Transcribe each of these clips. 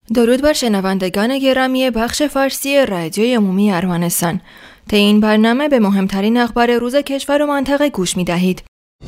درود بر شنوندگان گرامی بخش فارسی رادیوی عمومی ارمنستان. طی این برنامه به مهمترین اخبار روز کشور و منطقه گوش می دهید.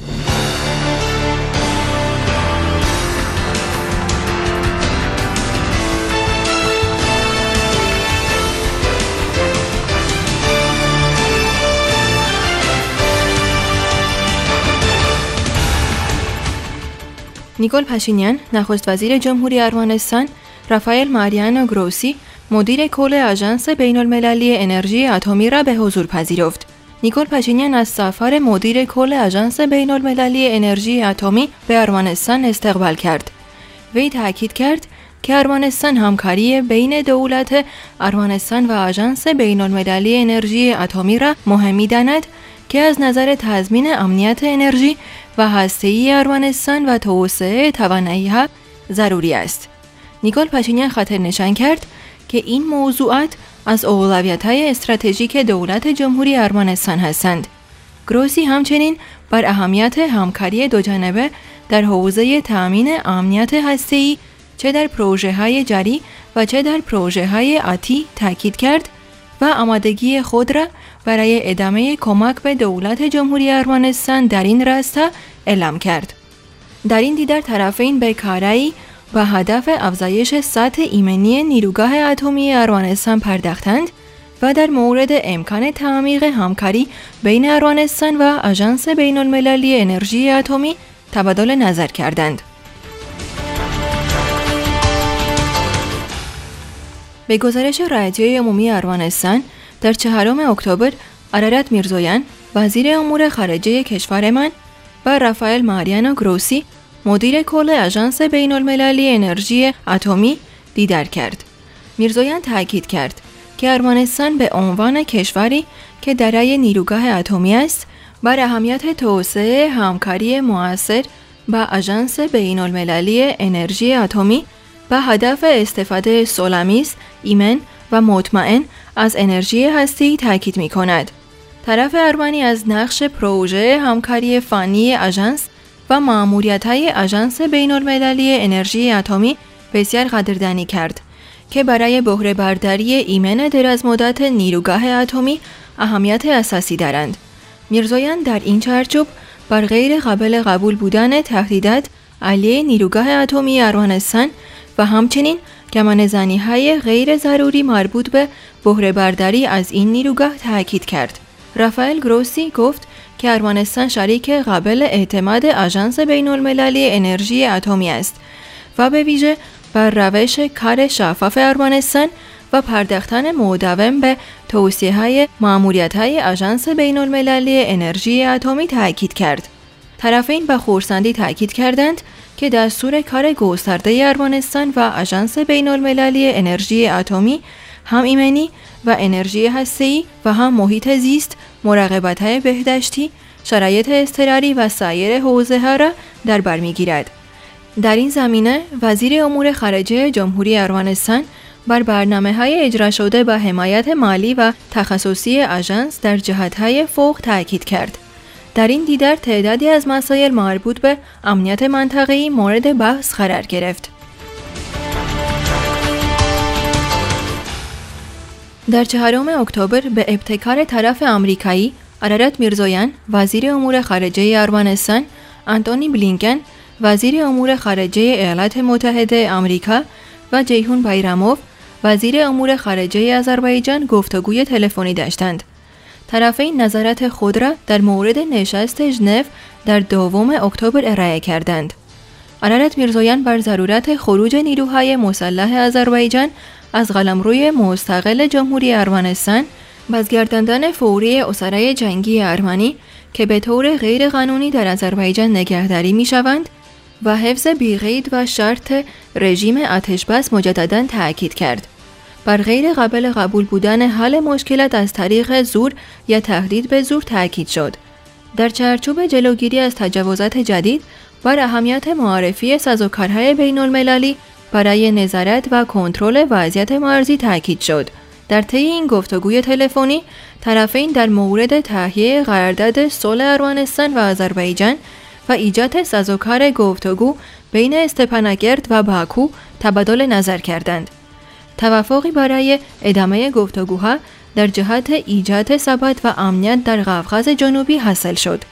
نیکول پاشینیان، نخست وزیر جمهوری ارمنستان، رافائل ماریانو گروسی، مدیر کل آژانس بین‌المللی انرژی اتمی را به حضور پذیرفت. نیکول پاشینیان از سفر مدیر کل آژانس بین‌المللی انرژی اتمی به ارمنستان استقبال کرد. وی تاکید کرد که ارمنستان همکاری بین دولت ارمنستان و آژانس بین‌المللی انرژی اتمی را مهم می‌داند که از نظر تضمین امنیت انرژی و هسته‌ای ارمنستان و توسعه توانایی‌ها ضروری است. نیکول پاشینیان خاطر نشان کرد که این موضوعات از اولویت‌های استراتژیک دولت جمهوری ارمنستان هستند. گروسی همچنین بر اهمیت همکاری دوجانبه در حوزه تأمین امنیت هسته‌ای چه در پروژه‌های جاری و چه در پروژه‌های آتی تاکید کرد و آمادگی خود را برای ادامه کمک به دولت جمهوری ارمنستان در این راستا اعلام کرد. در این دیدار طرفین به کارایی با هدف افزایش سطح ایمنی نیروگاه اتمی ارمنستان پرداختند و در مورد امکان تعمیق همکاری بین ارمنستان و آژانس بین‌المللی انرژی اتمی تبادل نظر کردند. به گزارش رادیوی عمومی ارمنستان، در 4 اکتبر آرارات میرزویان، وزیر امور خارجه کشورمان، و رافائل ماریانو گروسی، مدیر کل آژانس بین‌المللی انرژی اتمی دیدار کرد. میرزویان تاکید کرد که ارمنستان به عنوان کشوری که دارای نیروگاه اتمی است، بر اهمیت توسعه همکاری مؤثر با آژانس بین‌المللی انرژی اتمی با هدف استفاده صلح‌آمیز، ایمن و مطمئن از انرژی هسته‌ای تاکید می‌کند. طرف ارمنی از نقش پروژه همکاری فنی آژانس و مأموریت‌های آژانس بین‌المللی انرژی اتمی بسیار قدردانی کرد که برای بهره برداری ایمن درازمدت نیروگاه اتمی اهمیت اساسی دارند. میرزویان در این چارچوب بر غیر قابل قبول بودن تهدیدات علیه نیروگاه اتمی ارمنستان و همچنین گمانه‌زنی‌های غیر ضروری مربوط به بهره برداری از این نیروگاه تاکید کرد. رافائل گروسی گفت که ارمنستان شریک قابل اعتماد آژانس بین‌المللی انرژی اتمی است و به ویژه بر روش کار شفاف ارمنستان و پرداختن مداوم به توصیه‌های مأموریت‌های آژانس بین‌المللی انرژی اتمی تاکید کرد. طرفین با خرسندی تاکید کردند که دستور کار گسترده ارمنستان و آژانس بین‌المللی انرژی اتمی هم ایمنی و انرژی هسته‌ای و هم محیط زیست، مراقبت‌های بهداشتی، شرایط اضطراری و سایر حوزه‌ها را در بر می‌گیرد. در این زمینه وزیر امور خارجه جمهوری ارمنستان بر برنامه‌های اجرا شده با حمایت مالی و تخصصی آژانس در جهت‌های فوق تاکید کرد. در این دیدار تعدادی از مسائل مربوط به امنیت منطقه‌ای مورد بحث قرار گرفت. در 4 اکتبر به ابتکار طرف آمریکایی، آرارات میرزویان، وزیر امور خارجه ارمنستان، آنتونی بلینکن، وزیر امور خارجه ایالات متحده آمریکا و جیهون بایراموف، وزیر امور خارجه آذربایجان گفتگوی تلفنی داشتند. طرفین نظرات خود را در مورد نشست ژنو در 2 اکتبر ارائه کردند. آرارات میرزویان بر ضرورت خروج نیروهای مسلح آذربایجان از قلمروی مستقل جمهوری ارمنستان، بازگرداندن فوری اسرای جنگی ارمنی که به طور غیر قانونی در آذربایجان نگهداری می‌شوند و حفظ بی‌قید و شرط رژیم آتش‌بس مجدداً تأکید کرد. بر غیر قابل قبول بودن حل مشکلات از طریق زور یا تهدید به زور تأکید شد. در چارچوب جلوگیری از تجاوزات جدید، بر اهمیت معرفی سازوکارهای بین‌المللی برای نظارت و کنترل وضعیت مرزی تاکید شد. در طی این گفتگوی تلفنی، طرفین در مورد تهیه قرارداد صلح ارمنستان و آذربایجان و ایجاد سازوکار گفتگو بین استپاناکرد و باکو تبادل نظر کردند. توافقی برای ادامه گفتگوها در جهت ایجاد ثبات و امنیت در قفقاز جنوبی حاصل شد.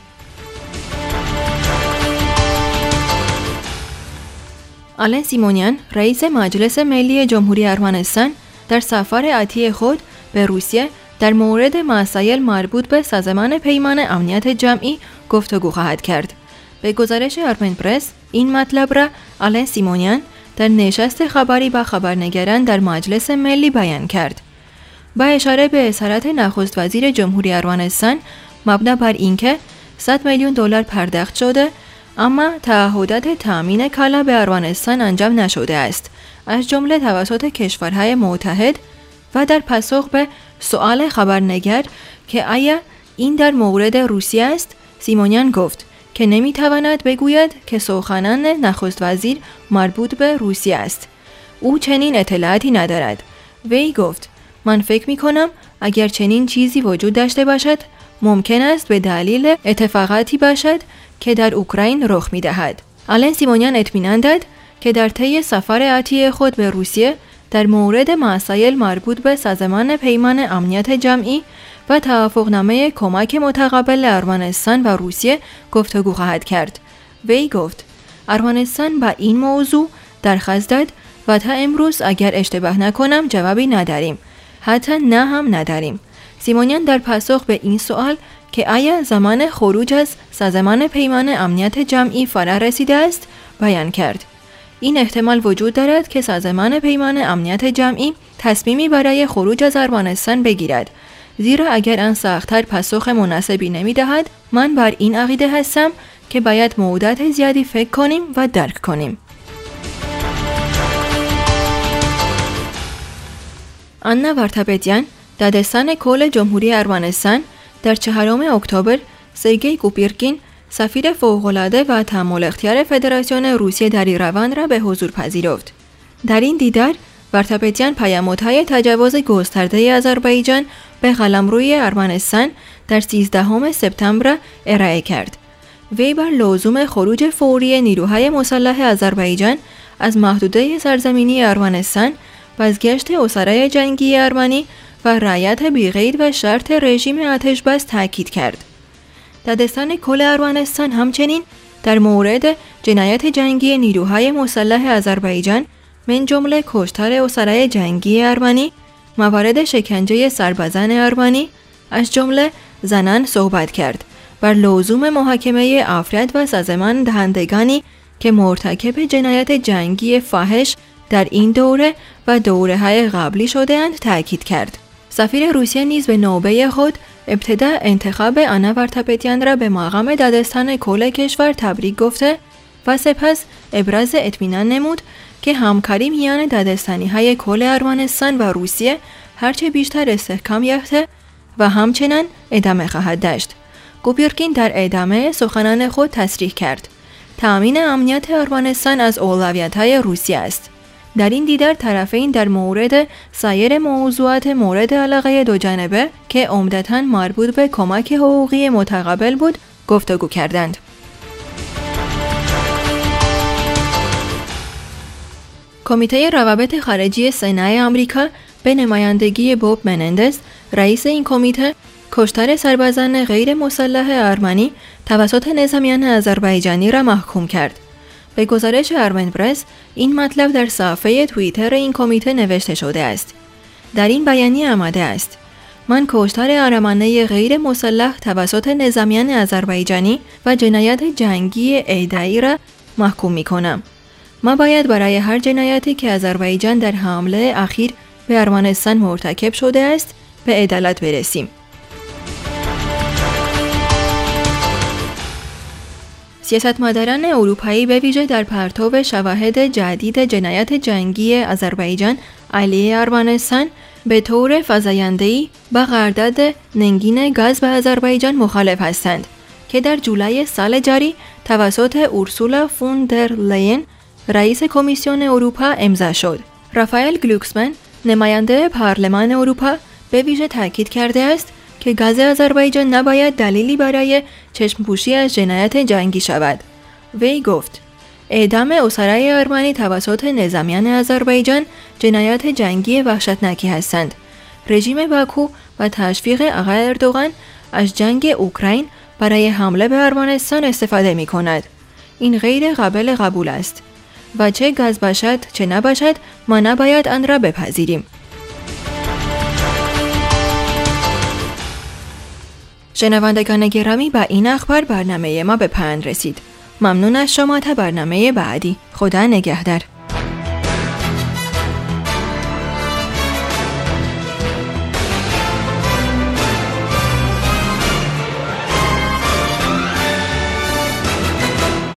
آلن سیمونیان، رئیس مجلس ملی جمهوری ارمنستان، در سفر آتی خود به روسیه در مورد مسائل مربوط به سازمان پیمان امنیت جمعی گفتگو خواهد کرد. به گزارش آرمن پرس، این مطلب را آلن سیمونیان در نشست خبری با خبرنگاران در مجلس ملی بیان کرد. با اشاره به اظهارات نخست وزیر جمهوری ارمنستان مبنا بر اینکه 100 میلیون دلار پرداخت شده اما تعهدات تامین کالا به ارمنستان انجام نشده است، از جمله توسط کشورهای متحد، و در پاسخ به سؤال خبرنگار که آیا این در مورد روسیه است، سیمونیان گفت که نمیتواند بگوید که سخنان نخست وزیر مربوط به روسیه است. او چنین اطلاعاتی ندارد. وی گفت من فکر می کنم اگر چنین چیزی وجود داشته باشد ممکن است به دلیل اتفاقاتی باشد که در اوکراین رخ می دهد. آلن سیمونیان اطمینان داد که در طی سفر آتی خود به روسیه در مورد مسائل مربوط به سازمان پیمان امنیت جمعی و توافقنامه کمک متقابل ارمنستان و روسیه گفتگو خواهد کرد. وی گفت ارمنستان با این موضوع درخواست داد و تا امروز اگر اشتباه نکنم جوابی نداریم. حتی نه هم نداریم. سیمونیان در پاسخ به این سوال که آیا زمان خروج از سازمان پیمان امنیت جمعی فرا رسیده است بیان کرد این احتمال وجود دارد که سازمان پیمان امنیت جمعی تصمیمی برای خروج از ارمنستان بگیرد، زیرا اگر آن ساختار پاسخ مناسبی نمی‌دهد من بر این عقیده هستم که باید مدت زیادی فکر کنیم و درک کنیم. آنا ورتاپتیان، دادستان کل جمهوری ارمنستان، در 4 اکتبر سرگئی کوپیرکین، سفیر فوق‌العاده و تأمل اختیار فدراسیون روسیه در ایروان را به حضور پذیرفت. در این دیدار ورتاپتیان پیامدهای تجاوز گسترده آذربایجان به قلمروی ارمنستان در 13 سپتامبر ارائه کرد. وی بر لزوم خروج فوری نیروهای مسلح آذربایجان از محدوده سرزمینی ارمنستان، بازگشت اسرای جنگی ارمنی و رعایت بی‌قید و شرط رژیم آتش‌بس تاکید کرد. دادستان کل ارمنستان همچنین در مورد جنایت جنگی نیروهای مسلح آذربایجان من جمله کشتار اسرای جنگی ارمنی، موارد شکنجه سربازان ارمنی از جمله زنان صحبت کرد. بر لزوم محاکمه افراد و سازمان دهندگانی که مرتکب جنایت جنگی فاحش در این دوره و دوره‌های قبلی شده‌اند تاکید کرد. سفیر روسیه نیز به نوبه خود ابتدا انتخاب آنا ورتاپتیان را به مقام دادستان کل کشور تبریک گفته و سپس ابراز اطمینان نمود که همکاری میان دادستانی‌های کل ارمنستان و روسیه هرچه بیشتر استحکام یافته و همچنان ادامه خواهد داشت. کوپیرکین در ادامه سخنان خود تصریح کرد تامین امنیت ارمنستان از اولویت‌های روسیه است. در این دیدار طرفین در مورد سایر موضوعات مورد علاقه دو جانبه که عمدتاً مربوط به کمک حقوقی متقابل بود گفتگو کردند. کمیته روابط خارجی سنا آمریکا به نمایندگی بوب منندز، رئیس این کمیته، کشتار سربازان غیر مسلح ارمنی توسط نظامیان آذربایجانی را محکوم کرد. به گزارش آرمن پرس، این مطلب در صفحه توییتر این کمیته نوشته شده است. در این بیانیه آمده است: من کشتار ارمنی غیر مسلح توسط نظامیان آذربایجانی و جنایت جنگی ایدایی را محکوم می کنم. ما باید برای هر جنایتی که آذربایجان در حمله اخیر به ارمنستان مرتکب شده است به عدالت برسیم. سیاستمداران اروپایی به ویژه در پرتو شواهد جدید جنایت جنگی آذربایجان علیه ارمنستان به طور فزاینده‌ای با قرارداد ننگین گاز به آذربایجان مخالف هستند که در جولای سال جاری توسط اورسولا فون در لین، رئیس کمیسیون اروپا، امضا شد. رافائل گلوکسمن، نماینده پارلمان اروپا، به ویژه تاکید کرده است که گاز آذربایجان نباید دلیلی برای چشم‌پوشی از جنایت جنگی شود. وی گفت: اعدام اسرای آرمنی توسط نظامیان آذربایجان جنایات جنگی وحشتناکی هستند. رژیم باکو و تشویق آقای اردوغان از جنگ اوکراین برای حمله به ارمنستان استفاده می کند. این غیر قابل قبول است و چه گاز باشد چه نباشد ما نباید آن را بپذیریم. شنوندگان گرامی، با این اخبار برنامه ما به پایان رسید. ممنون از شما. تا برنامه بعدی. خدا نگهدار.